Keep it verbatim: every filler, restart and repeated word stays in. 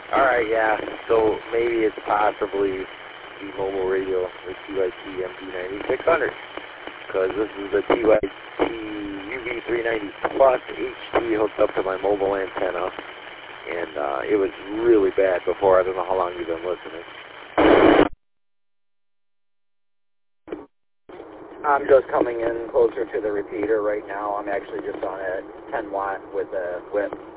All right, yeah. So maybe it's possibly the mobile radio, the T Y T M D ninety-six hundred, because this is the T Y T U V three ninety Plus H D hooked up to my mobile antenna, and uh, it was really bad before. I don't know how long you've been listening. I'm just coming in closer to the repeater right now. I'm actually just on a ten watt with a whip.